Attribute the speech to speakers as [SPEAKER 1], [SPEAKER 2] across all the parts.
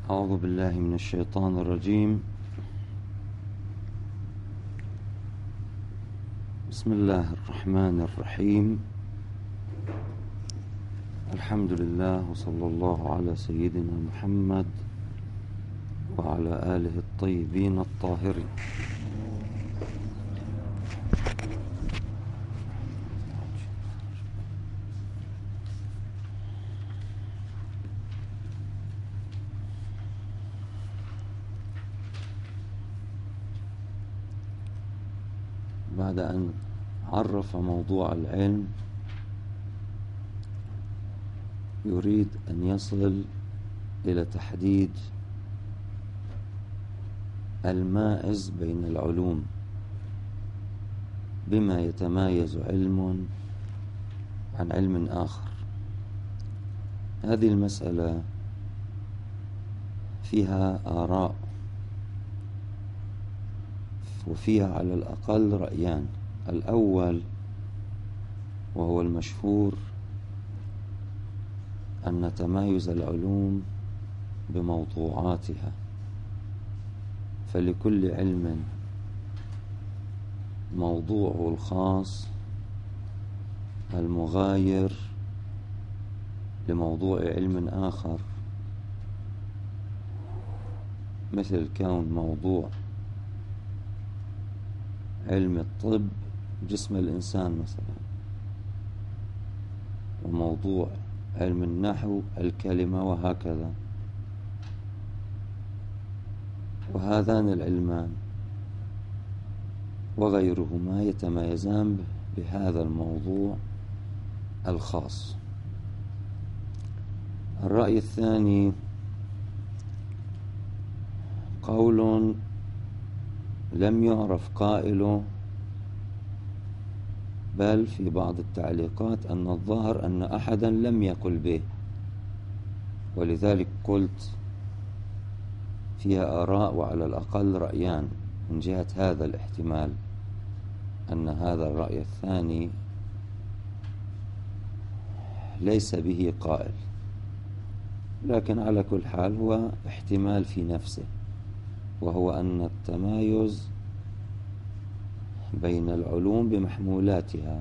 [SPEAKER 1] أعوذ بالله من الشيطان الرجيم. بسم الله الرحمن الرحيم. الحمد لله وصلى الله على سيدنا محمد وعلى آله الطيبين الطاهرين. بعد أن عرف موضوع العلم يريد أن يصل إلى تحديد المائز بين العلوم بما يتمايز علم عن علم آخر. هذه المسألة فيها آراء وفيها على الأقل رأيان. الأول وهو المشهور أن تمايز العلوم بموضوعاتها، فلكل علم موضوعه الخاص المغاير لموضوع علم آخر، مثل كون موضوع علم الطب جسم الإنسان مثلا، وموضوع علم النحو الكلمة، وهكذا. وهذان العلمان وغيرهما يتميزان بهذا الموضوع الخاص. الرأي الثاني قول لم يعرف قائله، بل في بعض التعليقات أن الظاهر أن أحدا لم يقل به، ولذلك قلت فيها آراء وعلى الأقل رأيان من جهة هذا الاحتمال، أن هذا الرأي الثاني ليس به قائل، لكن على كل حال هو احتمال في نفسه، وهو أن التمايز بين العلوم بمحمولاتها،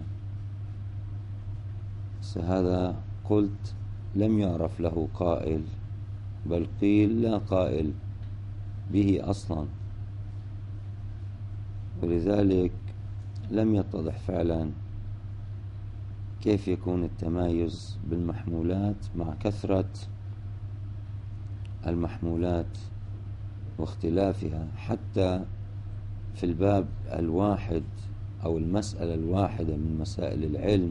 [SPEAKER 1] هذا قلت لم يعرف له قائل، بل قيل لا قائل به أصلا، ولذلك لم يتضح فعلا كيف يكون التمايز بالمحمولات مع كثرة المحمولات واختلافها، حتى في الباب الواحد أو المسألة الواحدة من مسائل العلم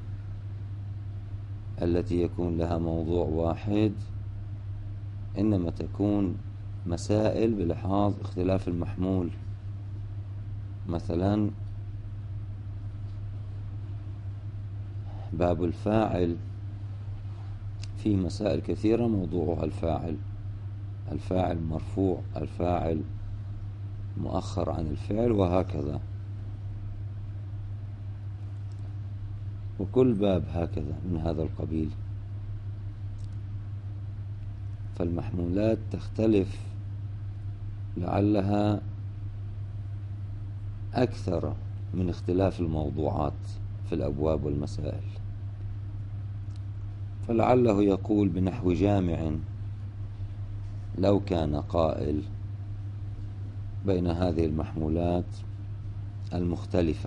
[SPEAKER 1] التي يكون لها موضوع واحد، إنما تكون مسائل بلحاظ اختلاف المحمول. مثلا باب الفاعل فيه مسائل كثيرة موضوعها الفاعل مرفوع، الفاعل مؤخر عن الفعل، وهكذا. وكل باب هكذا من هذا القبيل، فالمحمولات تختلف لعلها أكثر من اختلاف الموضوعات في الأبواب والمسائل. فلعله يقول بنحو جامع لو كان قائل بين هذه المحمولات المختلفة،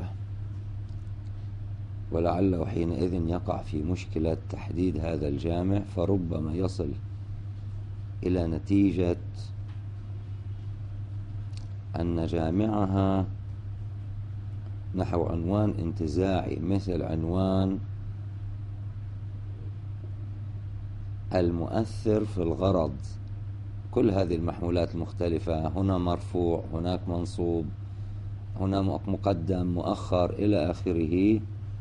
[SPEAKER 1] ولعله حينئذ يقع في مشكلة تحديد هذا الجامع، فربما يصل إلى نتيجة أن جامعها نحو عنوان انتزاعي، مثل عنوان المؤثر في الغرض. كل هذه المحمولات المختلفة، هنا مرفوع، هناك منصوب، هنا مقدم، مؤخر، إلى آخره،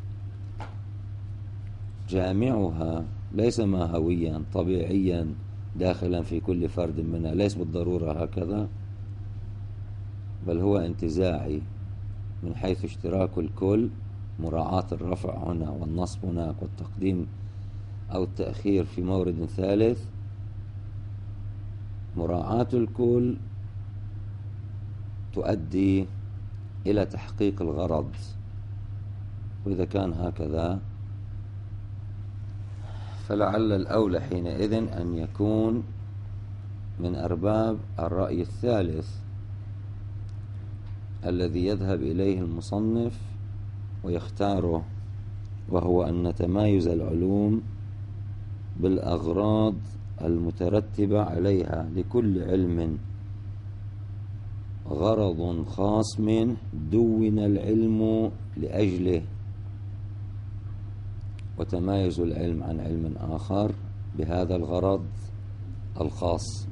[SPEAKER 1] جامعها ليس ماهويا طبيعيا داخلا في كل فرد منها، ليس بالضرورة هكذا، بل هو انتزاعي من حيث اشتراك الكل، مراعاة الرفع هنا والنصب هناك والتقديم أو التأخير في مورد ثالث، مراعاة الكل تؤدي إلى تحقيق الغرض، وإذا كان هكذا فلعل الأولى حينئذ أن يكون من أرباب الرأي الثالث الذي يذهب إليه المصنف ويختاره، وهو أن تمايز العلوم بالأغراض المترتبة عليها، لكل علم غرض خاص منه دون العلم لأجله، وتمايز العلم عن علم آخر بهذا الغرض الخاص.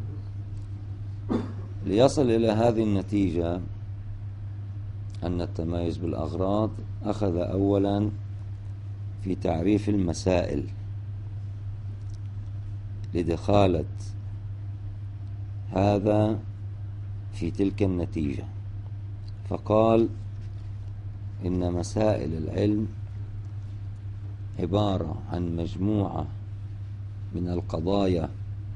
[SPEAKER 1] ليصل إلى هذه النتيجة أن التمايز بالأغراض أخذ أولا في تعريف المسائل لدخالة هذا في تلك النتيجة، فقال إن مسائل العلم عبارة عن مجموعة من القضايا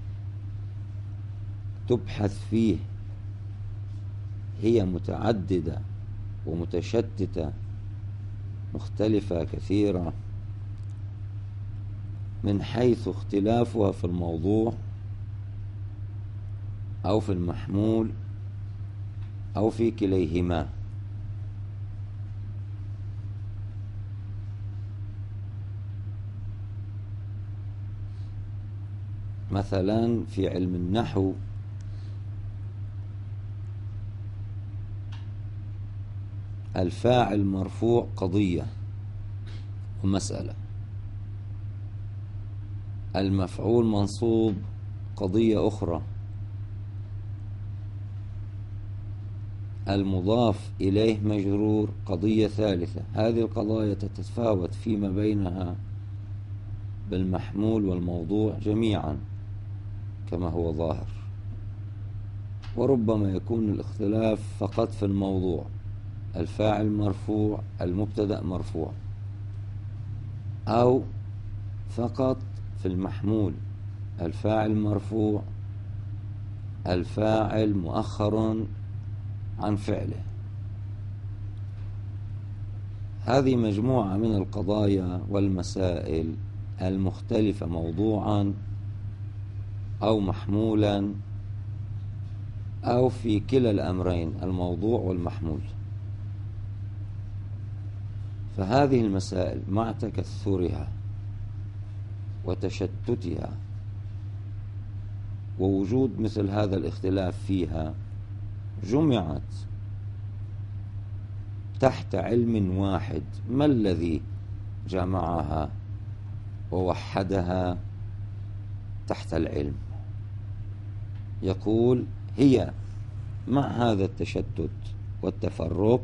[SPEAKER 1] تبحث فيه، هي متعددة ومتشتتة مختلفة كثيرة من حيث اختلافها في الموضوع أو في المحمول أو في كليهما. مثلا في علم النحو الفاعل مرفوع قضية ومسألة، المفعول منصوب قضية أخرى، المضاف إليه مجرور قضية ثالثة. هذه القضايا تتفاوت فيما بينها بالمحمول والموضوع جميعا كما هو ظاهر، وربما يكون الاختلاف فقط في الموضوع، الفاعل مرفوع المبتدأ مرفوع، أو فقط في المحمول الفاعل مرفوع الفاعل مؤخر عن فعله. هذه مجموعة من القضايا والمسائل المختلفة موضوعا أو محمولا أو في كلا الأمرين الموضوع والمحمول. فهذه المسائل مع تكثرها وتشتتها ووجود مثل هذا الاختلاف فيها جمعت تحت علم واحد. ما الذي جمعها ووحدها تحت العلم؟ يقول هي مع هذا التشتت والتفرق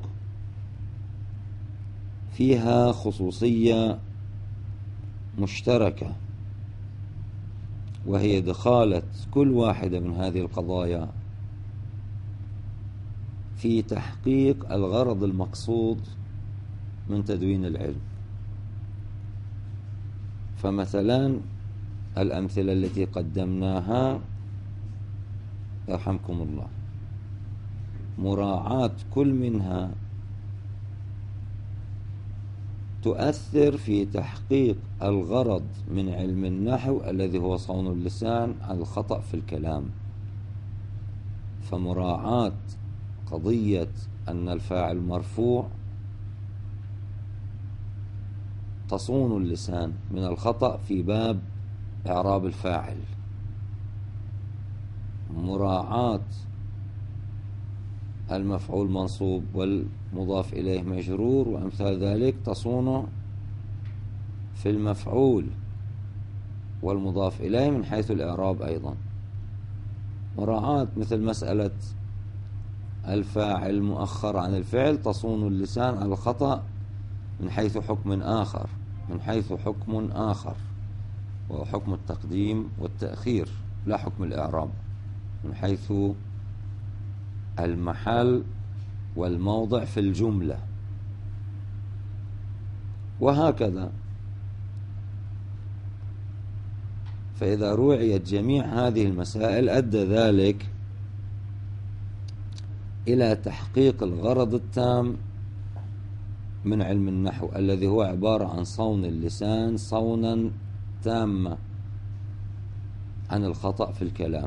[SPEAKER 1] فيها خصوصية مشتركة، وهي دخالة كل واحدة من هذه القضايا في تحقيق الغرض المقصود من تدوين العلم. فمثلا الأمثلة التي قدمناها يرحمكم الله مراعاة كل منها تؤثر في تحقيق الغرض من علم النحو الذي هو صون اللسان عن الخطأ في الكلام. فمراعاة قضية أن الفاعل مرفوع تصون اللسان من الخطأ في باب إعراب الفاعل. مراعاة المفعول منصوب والمضاف إليه مجرور وأمثال ذلك تصونه في المفعول والمضاف إليه من حيث الإعراب أيضا. مراعاة مثل مسألة الفاعل مؤخر عن الفعل تصون اللسان على الخطأ من حيث حكم آخر، وهو حكم التقديم والتأخير لا حكم الإعراب، من حيث المحل والموضع في الجملة. وهكذا فإذا روعيت جميع هذه المسائل أدى ذلك إلى تحقيق الغرض التام من علم النحو، الذي هو عبارة عن صون اللسان صونا تاما عن الخطأ في الكلام.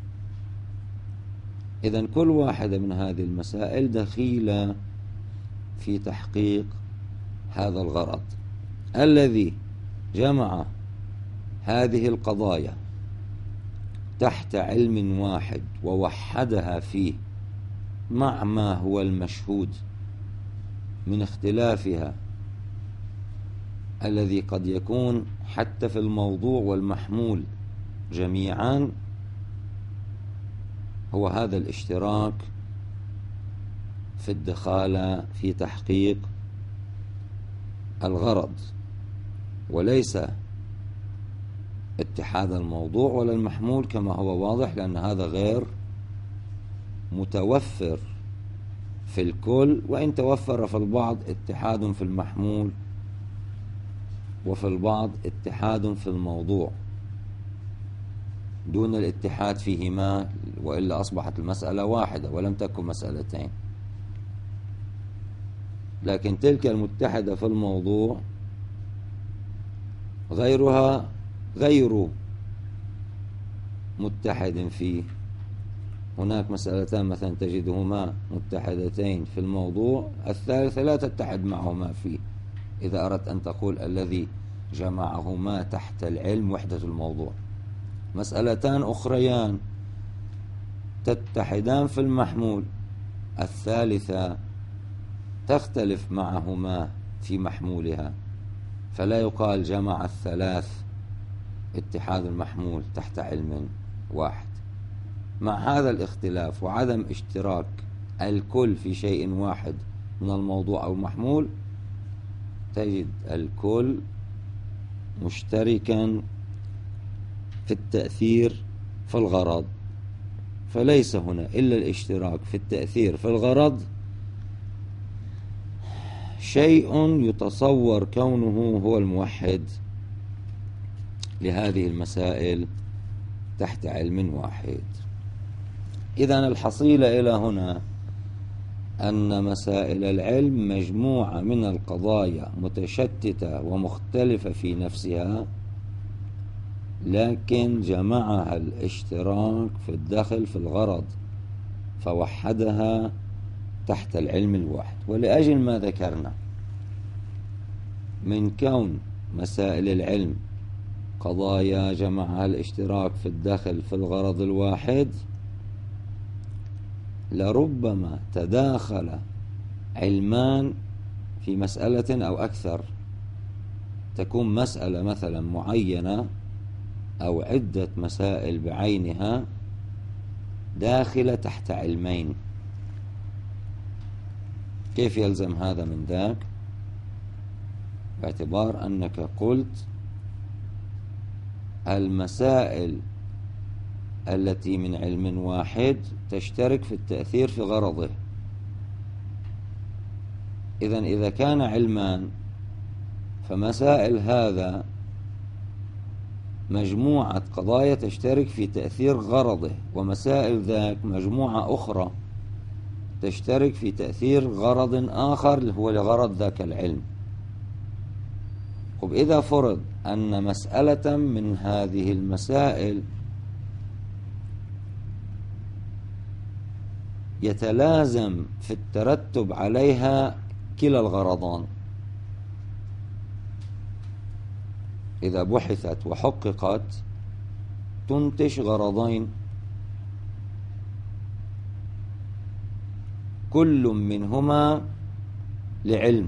[SPEAKER 1] إذن كل واحدة من هذه المسائل دخيلة في تحقيق هذا الغرض الذي جمع هذه القضايا تحت علم واحد ووحدها فيه مع ما هو المشهود من اختلافها الذي قد يكون حتى في الموضوع والمحمول جميعا. هو هذا الاشتراك في الدخالة في تحقيق الغرض، وليس اتحاد الموضوع ولا المحمول كما هو واضح، لأن هذا غير متوفر في الكل، وإن توفر في البعض اتحاد في المحمول وفي البعض اتحاد في الموضوع دون الاتحاد فيهما، وإلا أصبحت المسألة واحدة ولم تكن مسألتين. لكن تلك المتحدة في الموضوع غيرها غير متحد فيه. هناك مسألتان مثلا تجدهما متحدتين في الموضوع، الثالثة لا تتحد معهما فيه، إذا أردت أن تقول الذي جمعهما تحت العلم وحدة الموضوع. مسألتان أخريان تتحدان في المحمول، الثالثة تختلف معهما في محمولها، فلا يقال جمع الثلاث اتحاد المحمول تحت علم واحد. مع هذا الاختلاف وعدم اشتراك الكل في شيء واحد من الموضوع أو المحمول، تجد الكل مشتركا في التأثير في الغرض، فليس هنا إلا الاشتراك في التأثير في الغرض، شيء يتصور كونه هو الموحد لهذه المسائل تحت علم واحد. إذن الحصيلة إلى هنا أن مسائل العلم مجموعة من القضايا متشتتة ومختلفة في نفسها، لكن جمعها الاشتراك في الدخل في الغرض فوحدها تحت العلم الواحد. ولأجل ما ذكرنا من كون مسائل العلم قضايا جمعها الاشتراك في الدخل في الغرض الواحد، لربما تداخل علمان في مسألة أو أكثر، تكون مسألة مثلا معينة أو عدة مسائل بعينها داخلة تحت علمين. كيف يلزم هذا من ذاك؟ باعتبار أنك قلت المسائل التي من علم واحد تشترك في التأثير في غرضه. إذن إذا كان علمان فمسائل هذا مجموعة قضايا تشترك في تأثير غرضه، ومسائل ذاك مجموعة أخرى تشترك في تأثير غرض آخر هو لغرض ذاك العلم. وإذا فرض أن مسألة من هذه المسائل يتلازم في الترتب عليها كلا الغرضان، إذا بحثت وحققت تنتج غرضين، كل منهما لعلم،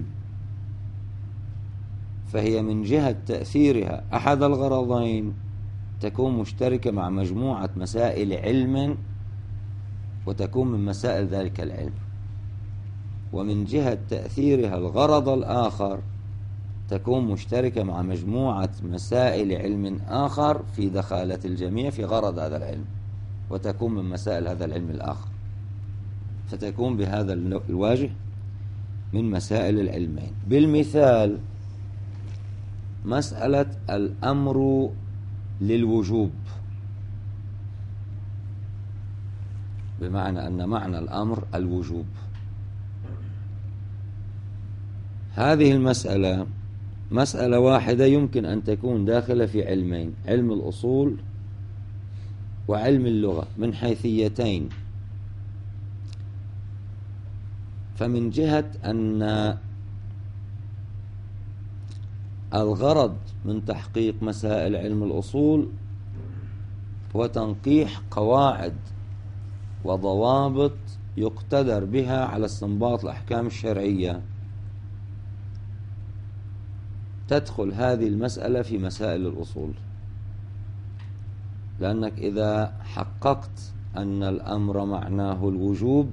[SPEAKER 1] فهي من جهة تأثيرها أحد الغرضين تكون مشتركة مع مجموعة مسائل علم وتكون من مسائل ذلك العلم، ومن جهة تأثيرها الغرض الآخر تكون مشتركة مع مجموعة مسائل علم آخر في دخالة الجميع في غرض هذا العلم، وتكون من مسائل هذا العلم الآخر، فتكون بهذا الواجه من مسائل العلمين. بالمثال مسألة الأمر للوجوب، بمعنى أن معنى الأمر الوجوب. هذه المسألة مسألة واحدة يمكن أن تكون داخلة في علمين: علم الأصول وعلم اللغة، من حيثيتين. فمن جهة أن الغرض من تحقيق مسائل علم الأصول هو تنقيح قواعد وضوابط يقتدر بها على استنباط الأحكام الشرعية، تدخل هذه المسألة في مسائل الأصول، لأنك إذا حققت أن الأمر معناه الوجوب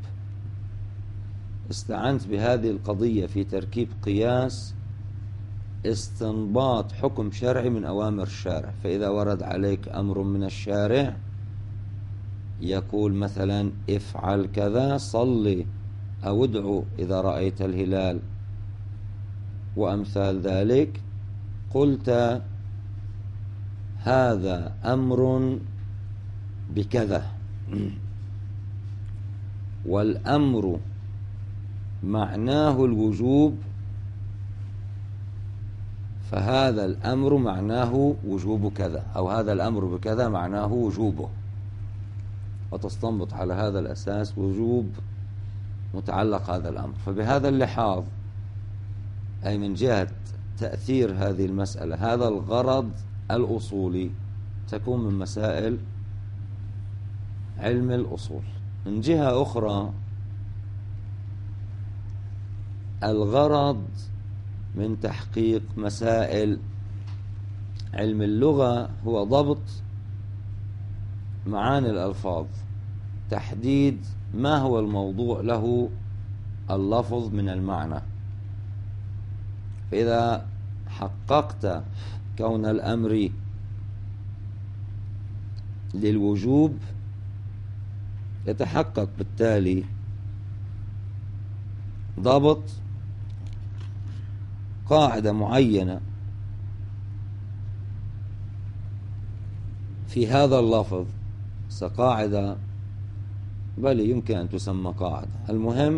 [SPEAKER 1] استعنت بهذه القضية في تركيب قياس استنباط حكم شرعي من أوامر الشارع. فإذا ورد عليك أمر من الشارع يقول مثلا افعل كذا، صلي أو ادعو إذا رأيت الهلال وأمثال ذلك، قلت هذا أمر بكذا، والأمر معناه الوجوب، فهذا الأمر معناه وجوب كذا، أو هذا الأمر بكذا معناه وجوبه، وتستنبط على هذا الأساس وجوب متعلق هذا الأمر. فبهذا اللحاظ، أي من جهة تأثير هذه المسألة، هذا الغرض الأصولي تكون من مسائل علم الأصول. من جهة أخرى، الغرض من تحقيق مسائل علم اللغة هو ضبط معاني الألفاظ، تحديد ما هو الموضوع له اللفظ من المعنى. فإذا حققت كون الأمر للوجوب يتحقق بالتالي ضبط قاعدة معينة في هذا اللفظ، قاعدة بل يمكن أن تسمى قاعدة. المهم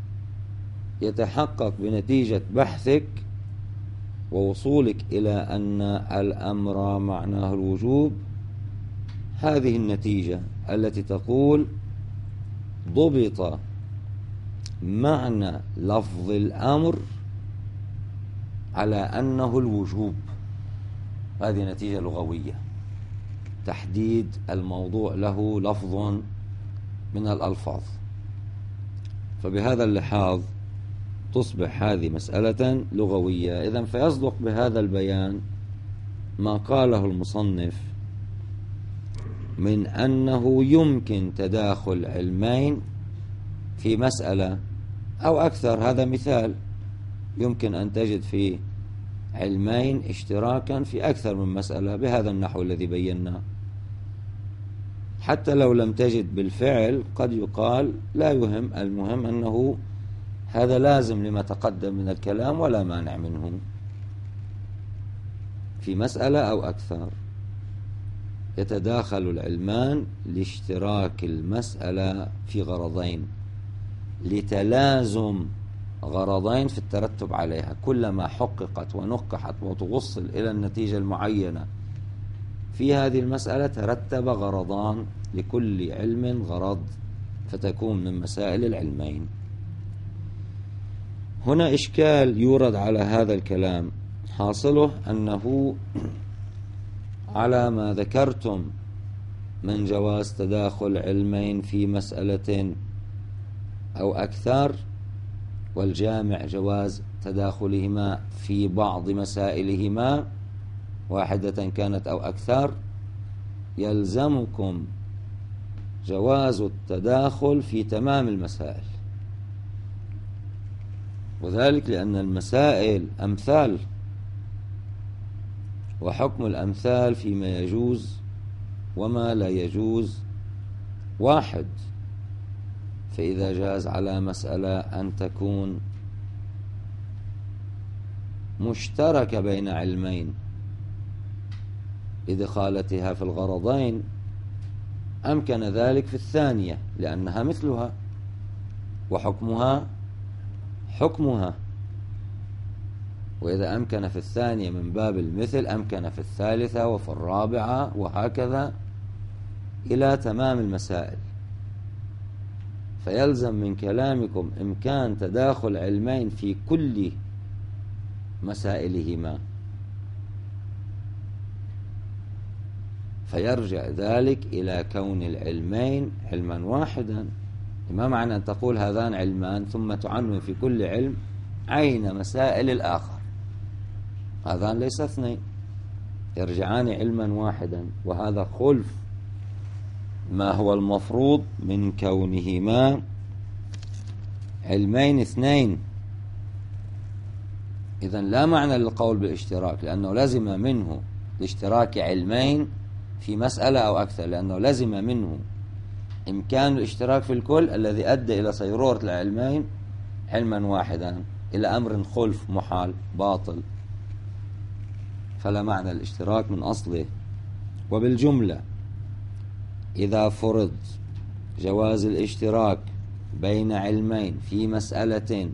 [SPEAKER 1] يتحقق بنتيجة بحثك ووصولك إلى أن الأمر معناه الوجوب هذه النتيجة التي تقول ضبط معنى لفظ الأمر على أنه الوجوب. هذه نتيجة لغوية، تحديد الموضوع له لفظ من الألفاظ. فبهذا اللحاظ تصبح هذه مسألة لغوية. إذن فيصدق بهذا البيان ما قاله المصنف من أنه يمكن تداخل علمين في مسألة أو أكثر. هذا مثال، يمكن أن تجد في علمين اشتراكا في أكثر من مسألة بهذا النحو الذي بيناه. حتى لو لم تجد بالفعل قد يقال لا يهم، المهم أنه هذا لازم لما تقدم من الكلام ولا مانع منه في مسألة أو أكثر. يتداخل العلمان لاشتراك المسألة في غرضين، لتلازم غرضين في الترتب عليها. كلما حققت ونقحت وتوصل إلى النتيجة المعينة في هذه المسألة ترتب غرضان، لكل علم غرض، فتكون من مسائل العلمين. هنا إشكال يورد على هذا الكلام، حاصله أنه على ما ذكرتم من جواز تداخل علمين في مسألة أو أكثر، والجامع جواز تداخلهما في بعض مسائلهما واحدة كانت أو أكثر، يلزمكم جواز التداخل في تمام المسائل، وذلك لأن المسائل أمثال، وحكم الأمثال فيما يجوز وما لا يجوز واحد. فإذا جاز على مسألة أن تكون مشتركة بين علمين لدخالتها في الغرضين أمكن ذلك في الثانية لأنها مثلها وحكمها حكمها، وإذا أمكن في الثانية من باب المثل أمكن في الثالثة وفي الرابعة وهكذا إلى تمام المسائل. فيلزم من كلامكم إمكان تداخل علمين في كل مسائلهما، فيرجع ذلك إلى كون العلمين علما واحدا. ما معنى أن تقول هذان علمان ثم تعنون في كل علم عين مسائل الآخر؟ هذان ليس اثنين، يرجعان علما واحدا، وهذا خلف ما هو المفروض من كونهما علمين اثنين. إذن لا معنى للقول بالاشتراك، لأنه لزم منه الاشتراك علمين في مسألة أو أكثر، لأنه لزم منه إمكان الاشتراك في الكل الذي أدى إلى صيرورة العلمين علما واحدا إلى أمر خلف محال باطل، فلا معنى الاشتراك من أصله. وبالجملة إذا فرض جواز الاشتراك بين علمين في مسألة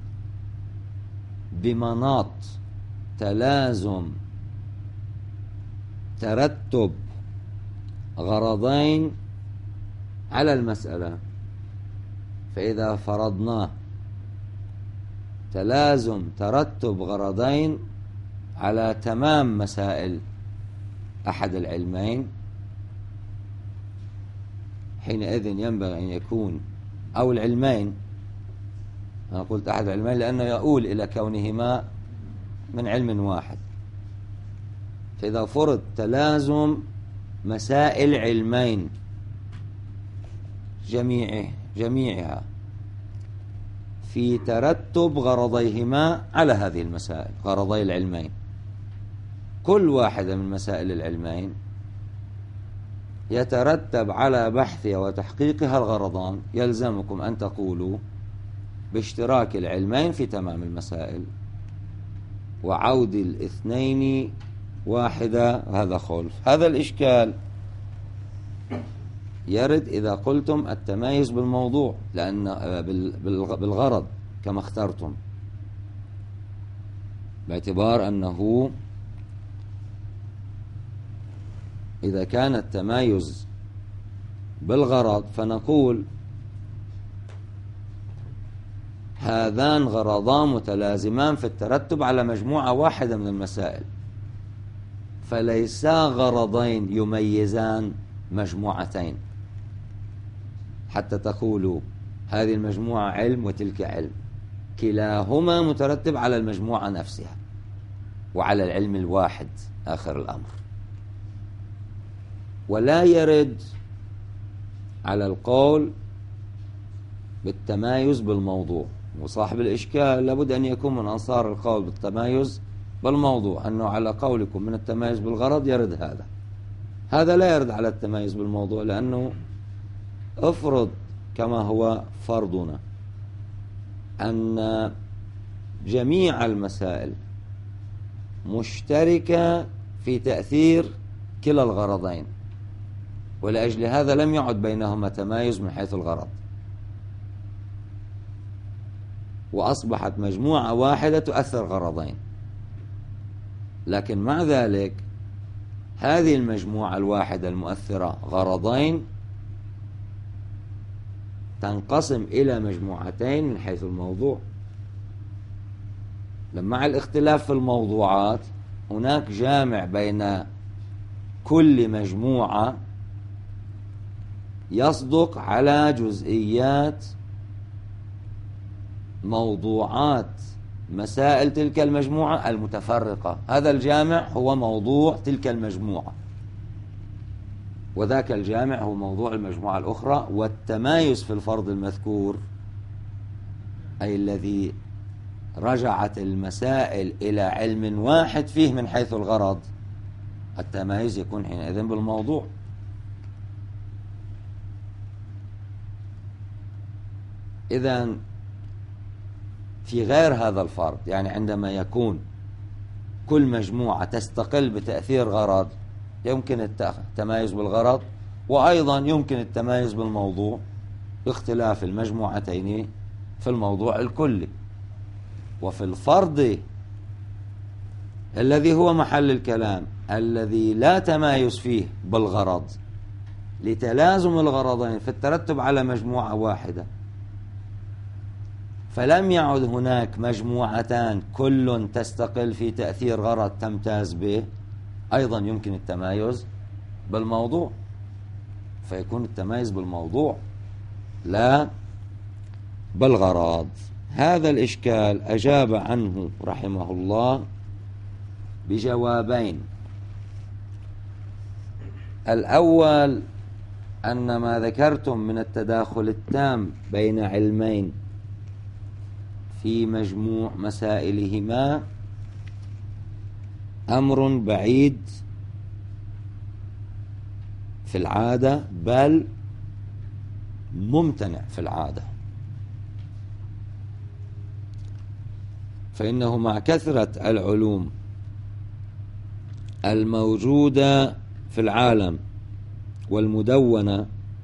[SPEAKER 1] بمناط تلازم ترتب غرضين على المسألة، فإذا فرضنا تلازم ترتب غرضين على تمام مسائل أحد العلمين، حينئذ ينبغي أن يكون أو العلمين، أنا قلت أحد العلمين لأنه يؤول إلى كونهما من علم واحد، فإذا فرض تلازم مسائل علمين جميعها في ترتب غرضيهما على هذه المسائل، غرضي العلمين، كل واحدة من مسائل العلمين يترتب على بحثها وتحقيقها الغرضان، يلزمكم أن تقولوا باشتراك العلمين في تمام المسائل وعود الاثنين واحدة. هذا خلف. هذا الإشكال يرد إذا قلتم التمايز بالموضوع، لأن بالغرض كما اخترتم، باعتبار أنه إذا كان التمايز بالغرض فنقول هذان غرضان متلازمان في الترتب على مجموعة واحدة من المسائل، فليسا غرضين يميزان مجموعتين حتى تقولوا هذه المجموعة علم وتلك علم، كلاهما مترتب على المجموعة نفسها وعلى العلم الواحد آخر الأمر. ولا يرد على القول بالتمايز بالموضوع، وصاحب الإشكال لابد أن يكون من أنصار القول بالتمايز بالموضوع، أنه على قولكم من التمايز بالغرض يرد هذا لا يرد على التمايز بالموضوع، لأنه افرض كما هو فرضنا أن جميع المسائل مشتركة في تأثير كلا الغرضين، ولأجل هذا لم يعد بينهما تمايز من حيث الغرض، وأصبحت مجموعة واحدة تؤثر غرضين. لكن مع ذلك هذه المجموعة الواحدة المؤثرة غرضين تنقسم إلى مجموعتين من حيث الموضوع. مع الاختلاف في الموضوعات هناك جامع بين كل مجموعة يصدق على جزئيات موضوعات مسائل تلك المجموعة المتفرقة. هذا الجامع هو موضوع تلك المجموعة، وذاك الجامع هو موضوع المجموعة الأخرى. والتمايز في الفرض المذكور أي الذي رجعت المسائل إلى علم واحد فيه من حيث الغرض، التمايز يكون حينئذ بالموضوع. إذن في غير هذا الفرض، يعني عندما يكون كل مجموعة تستقل بتأثير غرض، يمكن التمايز بالغرض، وأيضا يمكن التمايز بالموضوع باختلاف المجموعتين في الموضوع الكلي. وفي الفرض الذي هو محل الكلام الذي لا تمايز فيه بالغرض لتلازم الغرضين في الترتب على مجموعة واحدة، فلم يعد هناك مجموعتان كل تستقل في تأثير غرض تمتاز به، أيضا يمكن التمايز بالموضوع، فيكون التمايز بالموضوع لا بالغرض. هذا الإشكال أجاب عنه رحمه الله بجوابين. الأول أن ما ذكرتم من التداخل التام بين علمين في مجموع مسائلهما أمر بعيد في العادة، بل ممتنع في العادة، فإنه مع كثرة العلوم الموجودة في العالم والمدونة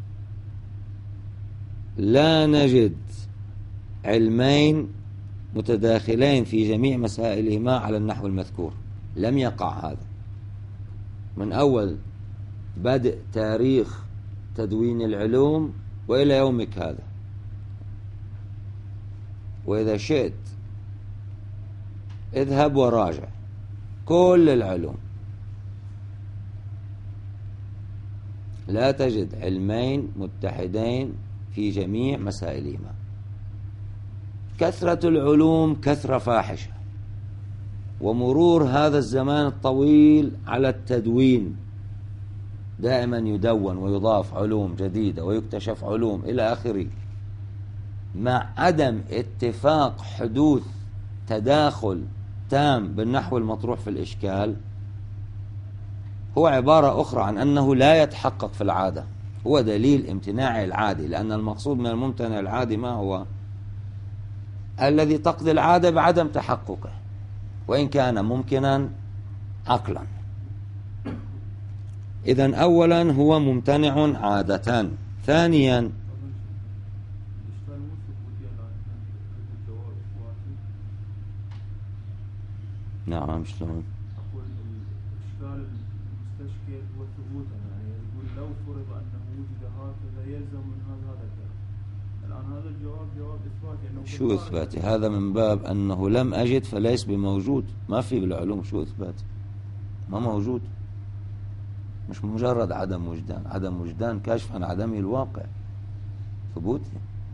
[SPEAKER 1] لا نجد علمين متداخلين في جميع مسائلهما على النحو المذكور. لم يقع هذا من أول بدء تاريخ تدوين العلوم وإلى يومك هذا. وإذا شئت اذهب وراجع كل العلوم، لا تجد علمين متحدين في جميع مسائلهما. كثرة العلوم كثرة فاحشة، ومرور هذا الزمان الطويل على التدوين، دائما يدون ويضاف علوم جديدة ويكتشف علوم إلى آخره، مع عدم اتفاق حدوث تداخل تام بالنحو المطروح في الإشكال، هو عبارة أخرى عن أنه لا يتحقق في العادة. هو دليل امتناع العادي، لأن المقصود من الممتنع العادي ما هو؟ الذي تقضي العادة بعدم تحققه وإن كان ممكنا عقلا. إذن أولا هو ممتنع عادة. ثانيا نعم شلون؟
[SPEAKER 2] أقول الإشكال المستشكل هو ثبوتا، يعني يقول لو فرض أنه وجد هكذا يلزم من هذا الكلام. الآن هذا الجواب جواب إثباتي، أنه
[SPEAKER 1] شو إثباتي؟ هذا من باب أنه لم أجد فليس بموجود. ما في بالعلوم شو إثباتي؟ ما موجود، مش مجرد عدم وجدان. عدم وجدان كاشف عن عدم الواقع، ثبوتي.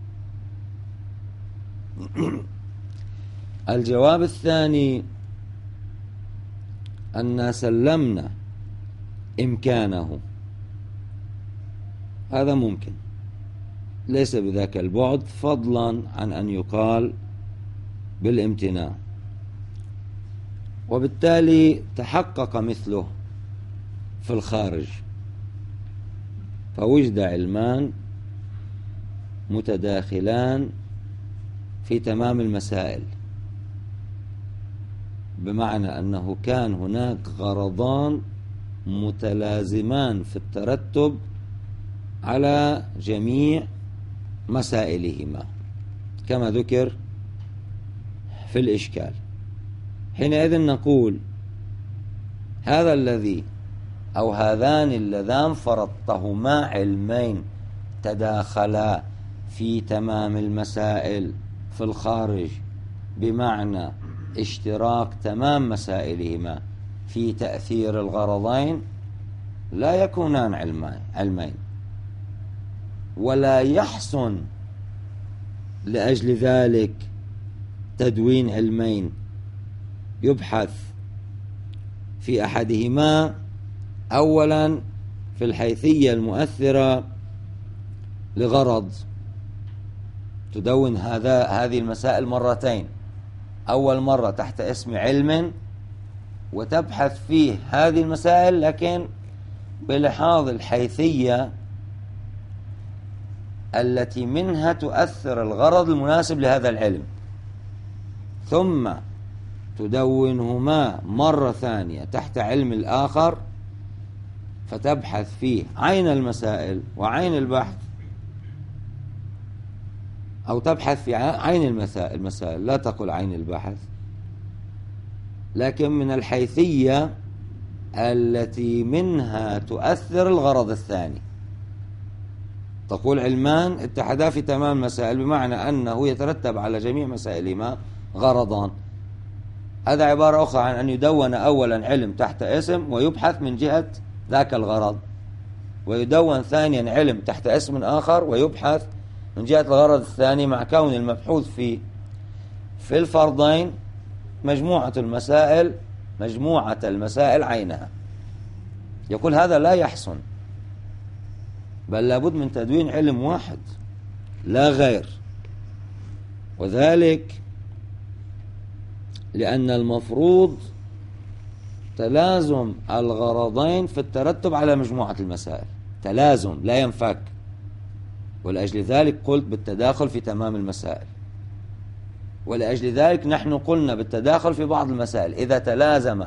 [SPEAKER 1] الجواب الثاني أن سلمنا إمكانه، هذا ممكن، ليس بذاك البعد، فضلا عن أن يقال بالامتناع، وبالتالي تحقق مثله في الخارج، فوجد علمان متداخلان في تمام المسائل، بمعنى أنه كان هناك غرضان متلازمان في الترتب على جميع مسائلهما كما ذكر في الإشكال. حينئذ نقول هذا الذي أو هذان اللذان فرضتهما علمين تداخلا في تمام المسائل في الخارج، بمعنى اشتراك تمام مسائلهما في تأثير الغرضين، لا يكونان علمين، ولا يحسن لأجل ذلك تدوين علمين يبحث في أحدهما أولا في الحيثية المؤثرة لغرض، تدون هذه المسائل مرتين، أول مرة تحت اسم علم وتبحث فيه هذه المسائل لكن بلحاظ الحيثية التي منها تؤثر الغرض المناسب لهذا العلم، ثم تدونهما مرة ثانية تحت علم الآخر فتبحث فيه عين المسائل وعين البحث، أو تبحث في عين المسائل، لا تقل عين البحث، لكن من الحيثية التي منها تؤثر الغرض الثاني. تقول علمان اتحدا في تمام المسائل، بمعنى أنه يترتب على جميع مسائلهما غرضان. هذا عبارة أخرى عن أن يدون أولا علم تحت اسم ويبحث من جهة ذاك الغرض، ويدون ثانيا علم تحت اسم آخر ويبحث من جهة الغرض الثاني، مع كون المبحوث فيه في الفرضين مجموعة المسائل عينها. يقول هذا لا يحسن، بل لابد من تدوين علم واحد لا غير، وذلك لأن المفروض تلازم الغرضين في الترتب على مجموعة المسائل، تلازم لا ينفك، ولأجل ذلك قلت بالتداخل في تمام المسائل، ولأجل ذلك نحن قلنا بالتداخل في بعض المسائل. إذا تلازم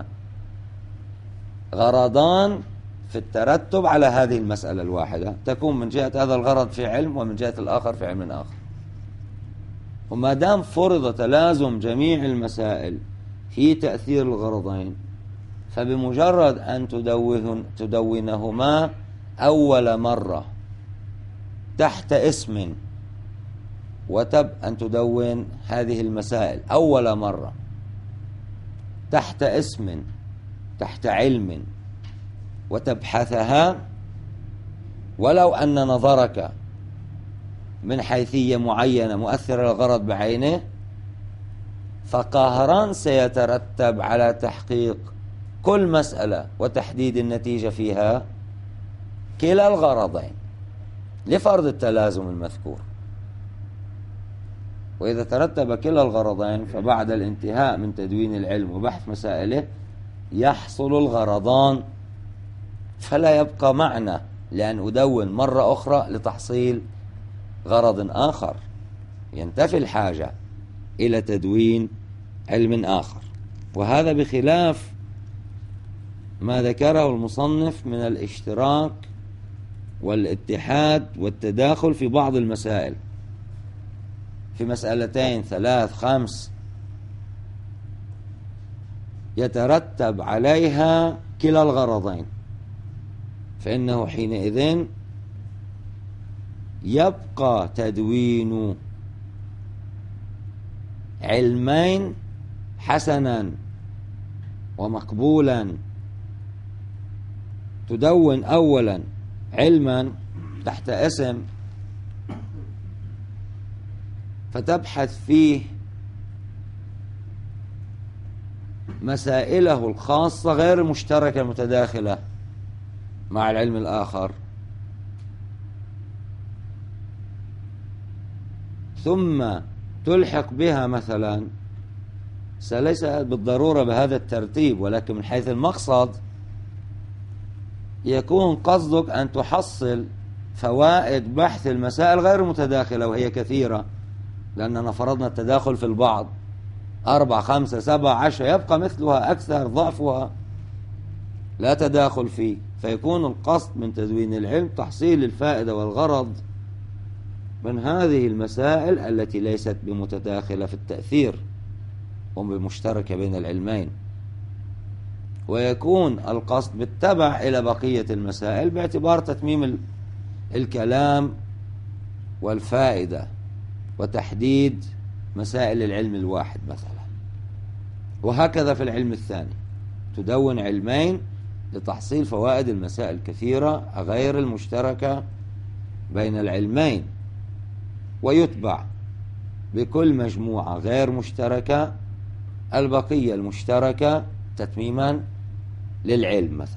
[SPEAKER 1] غرضان في الترتب على هذه المسألة الواحدة، تكون من جهة هذا الغرض في علم ومن جهة الآخر في علم آخر. وما دام فرض تلازم جميع المسائل في تأثير الغرضين، فبمجرد أن تدونهما أول مرة تحت اسم، أن تدون هذه المسائل أول مرة تحت اسم تحت علم وتبحثها، ولو أن نظرك من حيثية معينة مؤثرة للغرض بعينه، فقهرا سيترتب على تحقيق كل مسألة وتحديد النتيجة فيها كلا الغرضين لفرض التلازم المذكور. وإذا ترتب كلا الغرضين، فبعد الانتهاء من تدوين العلم وبحث مسائله يحصل الغرضان، فلا يبقى معنى لأن أدون مرة أخرى لتحصيل غرض آخر، ينتفي الحاجة إلى تدوين علم آخر. وهذا بخلاف ما ذكره المصنف من الاشتراك والاتحاد والتداخل في بعض المسائل، في مسألتين 3 5 يترتب عليها كلا الغرضين، فإنه حينئذ يبقى تدوين علمين حسنا ومقبولا. تدون أولا علما تحت اسم فتبحث فيه مسائله الخاصة غير المشتركة المتداخلة مع العلم الآخر، ثم تلحق بها مثلا، ليس بالضرورة بهذا الترتيب، ولكن من حيث المقصد يكون قصدك أن تحصل فوائد بحث المسائل غير المتداخلة وهي كثيرة، لأننا فرضنا التداخل في البعض 4 5 7 10، يبقى مثلها أكثر ضعفها لا تداخل فيه، فيكون القصد من تدوين العلم تحصيل الفائدة والغرض من هذه المسائل التي ليست بمتداخلة في التأثير وبمشتركة بين العلمين، ويكون القصد بالتبع إلى بقية المسائل باعتبار تتميم الكلام والفائدة وتحديد مسائل العلم الواحد مثلا. وهكذا في العلم الثاني تدون علمين لتحصيل فوائد المسائل الكثيرة غير المشتركة بين العلمين، ويتبع بكل مجموعة غير مشتركة البقية المشتركة تتميما للعلم مثلا.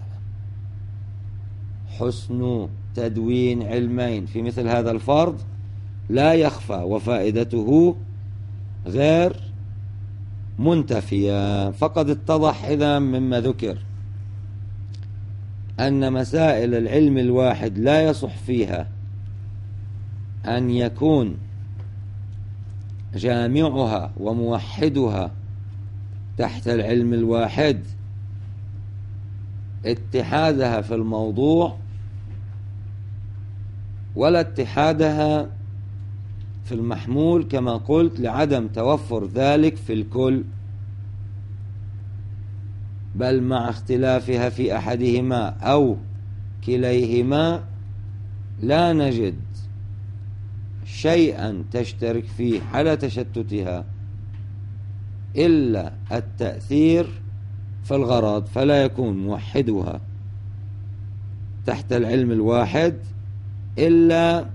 [SPEAKER 1] حسن تدوين علمين في مثل هذا الفرض لا يخفى، وفائدته غير منتفية. فقد اتضح إذا مما ذكر أن مسائل العلم الواحد لا يصح فيها أن يكون جامعها وموحدها تحت العلم الواحد اتحادها في الموضوع ولا اتحادها في المحمول، كما قلت لعدم توفر ذلك في الكل، بل مع اختلافها في أحدهما أو كليهما لا نجد شيئا تشترك فيه حال تشتتها إلا التأثير في الغرض، فلا يكون موحدها تحت العلم الواحد إلا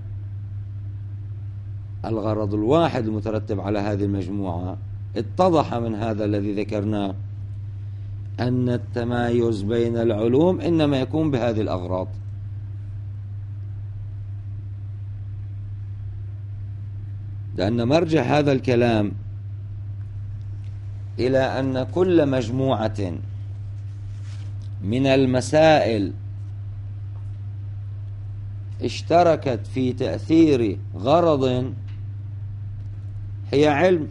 [SPEAKER 1] الغرض الواحد المترتب على هذه المجموعة. اتضح من هذا الذي ذكرناه أن التمايز بين العلوم إنما يكون بهذه الأغراض. لأن مرجع هذا الكلام إلى أن كل مجموعة من المسائل اشتركت في تأثير غرض هي علم،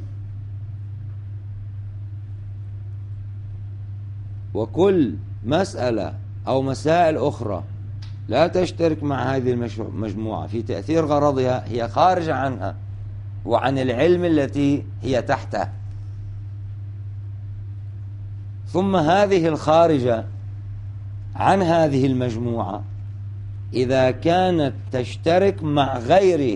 [SPEAKER 1] وكل مسألة أو مسائل أخرى لا تشترك مع هذه المجموعة في تأثير غرضها هي خارجة عنها وعن العلم التي هي تحته. ثم هذه الخارجة عن هذه المجموعة إذا كانت تشترك مع غير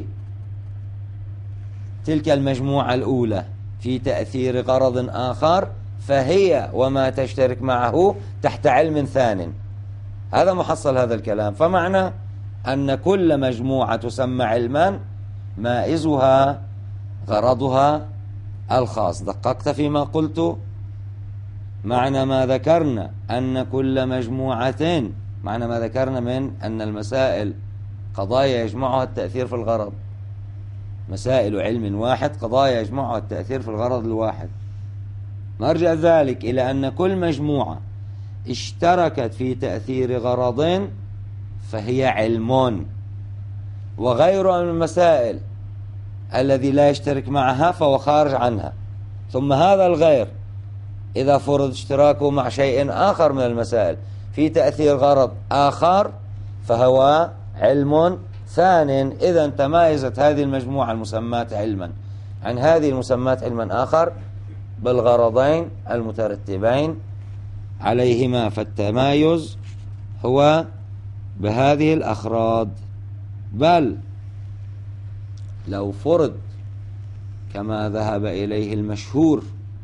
[SPEAKER 1] تلك المجموعة الأولى في تأثير غرض آخر فهي وما تشترك معه تحت علم ثان. هذا محصل هذا الكلام. فمعنى أن كل مجموعة تسمى علما مائزها غرضها الخاص. دققت فيما قلت؟ معنى ما ذكرنا أن كل مجموعة، معنى ما ذكرنا من أن المسائل قضايا يجمعها التأثير في الغرض، مسائل علم واحد قضايا يجمعها التأثير في الغرض الواحد. مرجع ذلك إلى أن كل مجموعة اشتركت في تأثير غرض فهي علم، وغيرها من المسائل الذي لا يشترك معها فهو خارج عنها. ثم هذا الغير إذا فرض اشتراكه مع شيء آخر من المسائل في تأثير غرض آخر فهو علم ثان. إذا تمايزت هذه المجموعة المسمات علما عن هذه المسمات علما آخر بالغرضين المترتبين عليهما، فالتمايز هو بهذه الأغراض. بل لو فرض كما ذهب إليه المشهور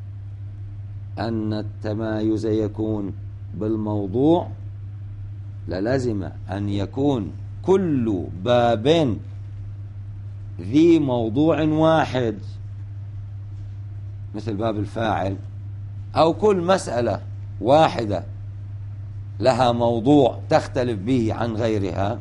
[SPEAKER 1] أن التمايز يكون بالموضوع للزم أن يكون كل باب ذي موضوع واحد مثل باب الفاعل، أو كل مسألة واحدة لها موضوع تختلف به عن غيرها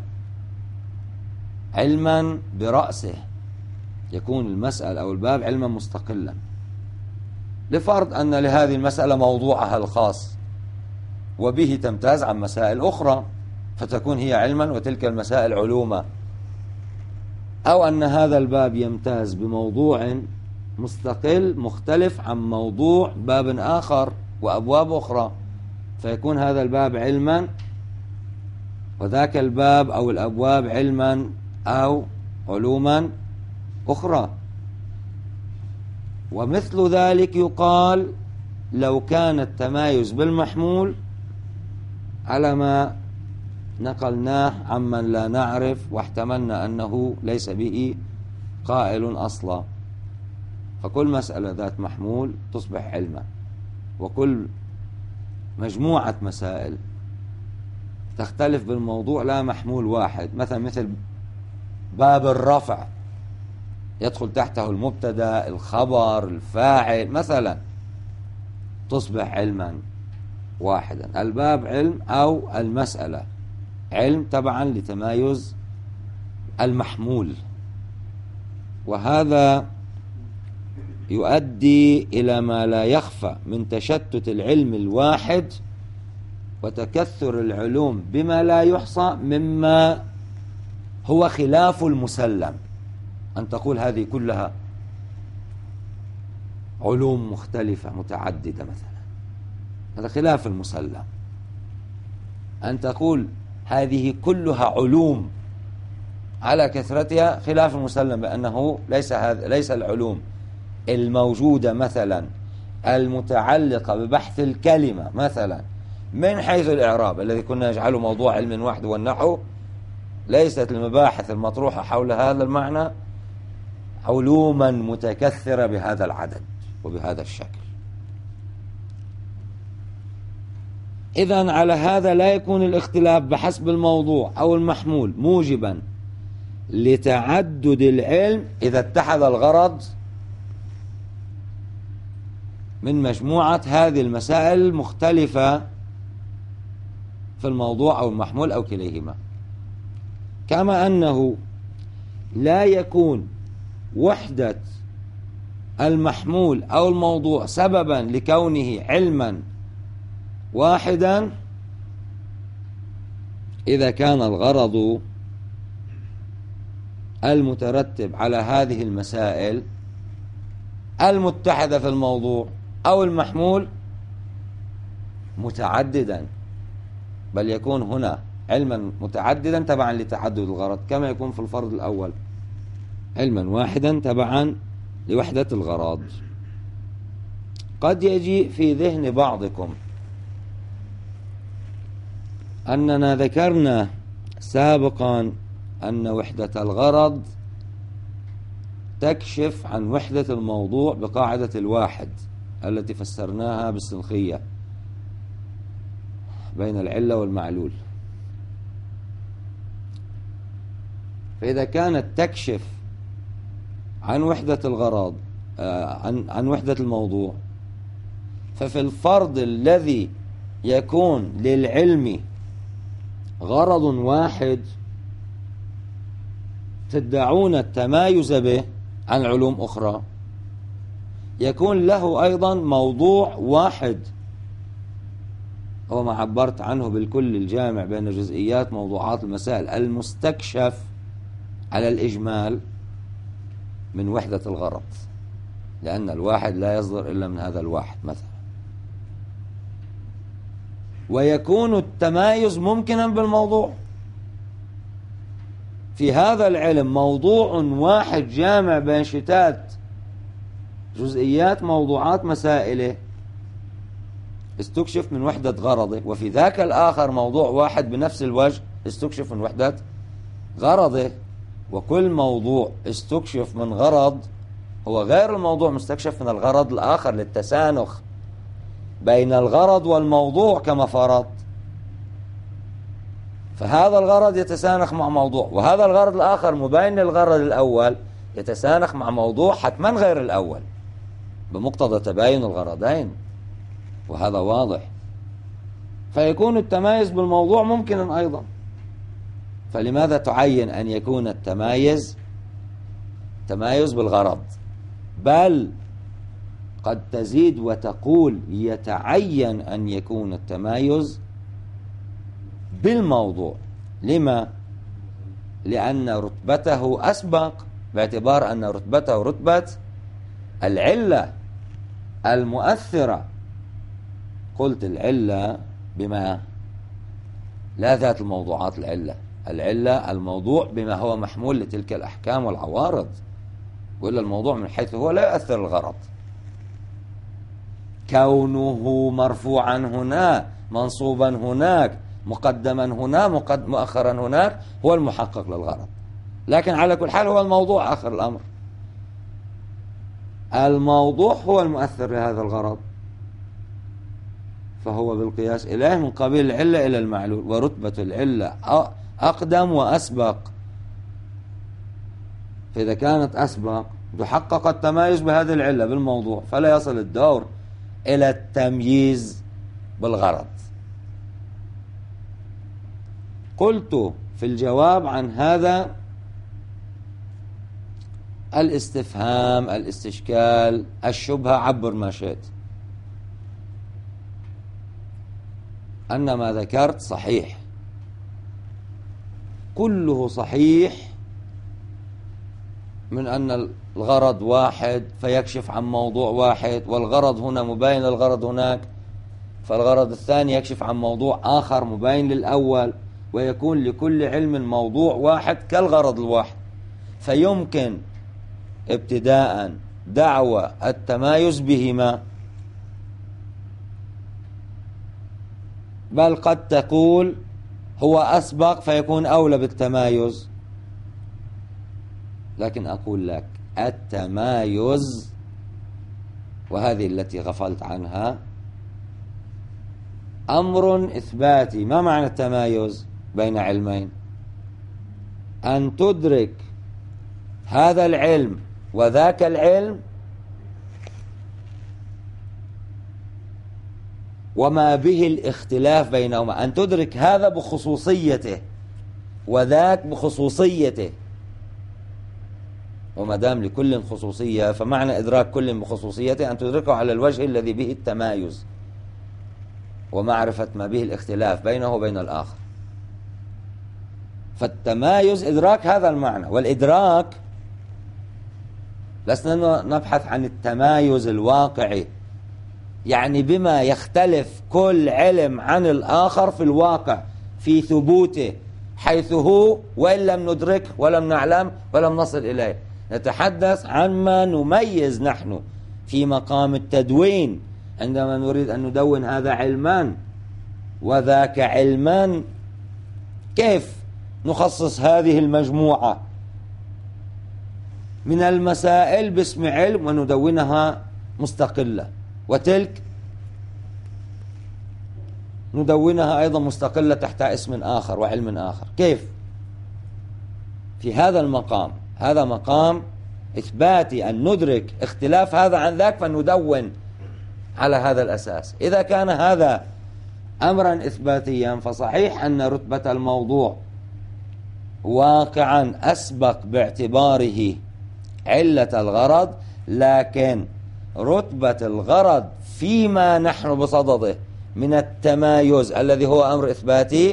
[SPEAKER 1] علما برأسه، يكون المسألة أو الباب علما مستقلا، لفرض أن لهذه المسألة موضوعها الخاص وبه تمتاز عن مسائل أخرى فتكون هي علما وتلك المسائل علوما، أو أن هذا الباب يمتاز بموضوع مستقل مختلف عن موضوع باب آخر وأبواب أخرى فيكون هذا الباب علما وذاك الباب أو الأبواب علما أو علوما أخرى. ومثل ذلك يقال لو كان التمايز بالمحمول على ما نقلناه عمن لا نعرف واحتملنا أنه ليس به قائل أصلا، فكل مسألة ذات محمول تصبح علما، وكل مجموعة مسائل تختلف بالموضوع لا محمول واحد، مثل باب الرفع يدخل تحته المبتدا الخبر الفاعل مثلا، تصبح علما واحدا. الباب علم أو المسألة علم تبعا لتمايز المحمول، وهذا يؤدي إلى ما لا يخفى من تشتت العلم الواحد وتكثر العلوم بما لا يحصى مما هو خلاف المسلم. أن تقول هذه كلها علوم مختلفة متعددة مثلا، هذا خلاف المسلم. أن تقول هذه كلها علوم على كثرتها، خلاف المسلم بأنه ليس العلوم الموجودة مثلا المتعلقة ببحث الكلمة مثلا من حيث الإعراب الذي كنا نجعله موضوع علم واحد والنحو، ليست المباحث المطروحة حول هذا المعنى علوما متكثرة بهذا العدد وبهذا الشكل. إذن على هذا لا يكون الاختلاف بحسب الموضوع أو المحمول موجبا لتعدد العلم إذا اتحد الغرض من مجموعة هذه المسائل المختلفة في الموضوع أو المحمول أو كليهما. كما أنه لا يكون وحدة المحمول أو الموضوع سببا لكونه علما واحدا إذا كان الغرض المترتب على هذه المسائل المتحدة في الموضوع أو المحمول متعددا، بل يكون هنا علما متعددا تبعا لتعدد الغرض، كما يكون في الفرض الأول علما واحدا تبعا لوحدة الغرض. قد يجي في ذهن بعضكم أننا ذكرنا سابقا أن وحدة الغرض تكشف عن وحدة الموضوع بقاعدة الواحد التي فسرناها بالسنخية بين العلة والمعلول. فإذا كانت تكشف عن وحدة الغرض عن وحدة الموضوع، ففي الفرض الذي يكون للعلم غرض واحد تدعون التمايز به عن علوم أخرى، يكون له أيضا موضوع واحد هو ما عبرت عنه بالكل الجامع بين جزئيات موضوعات المسائل المستكشف على الإجمال من وحدة الغرض، لأن الواحد لا يصدر إلا من هذا الواحد مثلا. ويكون التمايز ممكنا بالموضوع. في هذا العلم موضوع واحد جامع بين شتات جزئيات موضوعات مسائله استكشف من وحدة غرضه، وفي ذاك الآخر موضوع واحد بنفس الوجه استكشف من وحدة غرضه. وكل موضوع استكشف من غرض هو غير الموضوع مستكشف من الغرض الآخر للتسانخ بين الغرض والموضوع كما فرض. فهذا الغرض يتسانخ مع موضوع، وهذا الغرض الآخر مبين للغرض الأول يتسانخ مع موضوع حتما غير الأول بمقتضى تباين الغرضين، وهذا واضح. فيكون التمايز بالموضوع ممكنا أيضا. فلماذا تعين أن يكون التمايز بالغرض؟ بل قد تزيد وتقول يتعين أن يكون التمايز بالموضوع. لما؟ لأن رتبته أسبق، باعتبار أن رتبته رتبة العلة المؤثرة. قلت العلة بما لا ذات الموضوعات، العلة الموضوع بما هو محمول لتلك الأحكام والعوارض، وإلا الموضوع من حيث هو لا يؤثر الغرض. كونه مرفوعا هنا، منصوبا هناك، مقدما هنا، مؤخرا هناك، هو المحقق للغرض. لكن على كل حال هو الموضوع آخر الأمر. الموضوع هو المؤثر لهذا الغرض، فهو بالقياس إليه من قبيل العلة إلى المعلول، ورتبة العلة أقدم وأسبق. فإذا كانت أسبق تحقق التمايز بهذه العلة بالموضوع، فلا يصل الدور إلى التمييز بالغرض. قلت في الجواب عن هذا الاستفهام، الاستشكال، الشبهة، عبر ما شئت، أن ما ذكرت صحيح، كله صحيح، من أن الغرض واحد فيكشف عن موضوع واحد، والغرض هنا مباين للغرض هناك، فالغرض الثاني يكشف عن موضوع آخر مباين للأول، ويكون لكل علم موضوع واحد كالغرض الواحد. فيمكن ابتداء دعوى التمايز بهما، بل قد تقول هو أسبق فيكون أولى بالتمايز. لكن أقول لك التمايز، وهذه التي غفلت عنها، أمر إثباتي. ما معنى التمايز بين علمين؟ أن تدرك هذا العلم وذاك العلم وما به الاختلاف بينهما، أن تدرك هذا بخصوصيته وذاك بخصوصيته. وما دام لكل خصوصية، فمعنى إدراك كل بخصوصيته أن تدركه على الوجه الذي به التمايز ومعرفة ما به الاختلاف بينه وبين الآخر. فالتمايز إدراك هذا المعنى، والإدراك لسنا نبحث عن التمايز الواقعي، يعني بما يختلف كل علم عن الآخر في الواقع في ثبوته حيث هو، وإن لم ندرك ولم نعلم ولم نصل إليه. نتحدث عن ما نميز نحن في مقام التدوين، عندما نريد أن ندون هذا علمان وذاك علمان، كيف نخصص هذه المجموعة من المسائل باسم علم وندونها مستقلة، وتلك ندونها أيضا مستقلة تحت اسم آخر وعلم آخر. كيف؟ في هذا المقام، هذا مقام إثباتي، أن ندرك اختلاف هذا عن ذاك فندون على هذا الأساس. إذا كان هذا أمرا إثباتيا فصحيح أن رتبة الموضوع واقعا أسبق باعتباره علة الغرض، لكن رتبة الغرض فيما نحن بصدده من التمايز الذي هو أمر إثباتي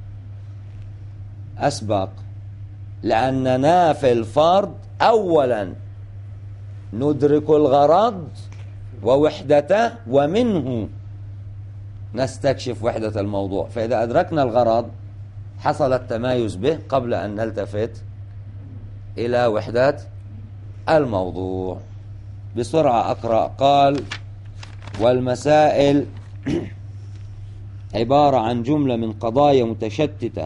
[SPEAKER 1] أسبق، لأننا في الفرض أولا ندرك الغرض ووحدته، ومنه نستكشف وحدة الموضوع. فإذا أدركنا الغرض حصل التمايز به قبل أن نلتفت إلى وحدة الموضوع. بسرعة أقرأ. قال: والمسائل عبارة عن جملة من قضايا متشتتة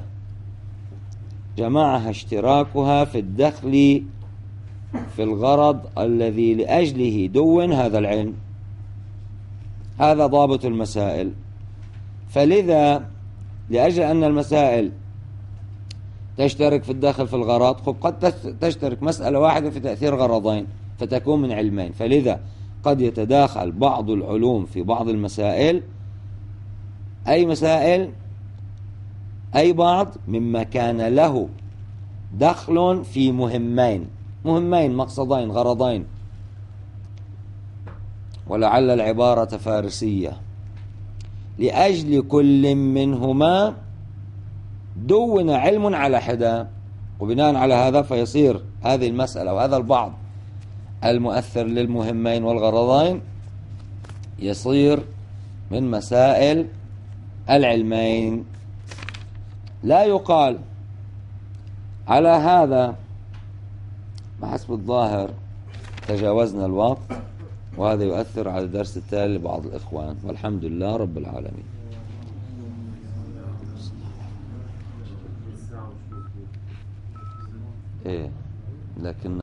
[SPEAKER 1] جمعها اشتراكها في الدخل في الغرض الذي لأجله دون هذا العلم. هذا ضابط المسائل. فلذا لأجل أن المسائل تشترك في الدخل في الغرض، قد تشترك مسألة واحدة في تأثير غرضين فتكون من علمين. فلذا قد يتداخل بعض العلوم في بعض المسائل، أي مسائل أي بعض مما كان له دخل في مهمين مقصدين غرضين، ولعل العبارة فارسية. لأجل كل منهما دون علم على حدة، وبناء على هذا فيصير هذه المسألة وهذا البعض المؤثر للمهمين والغرضين يصير من مسائل العلمين. لا يقال على هذا بحسب الظاهر تجاوزنا الوقت، وهذا يؤثر على الدرس التالي لبعض الإخوان، والحمد لله رب العالمين. لكن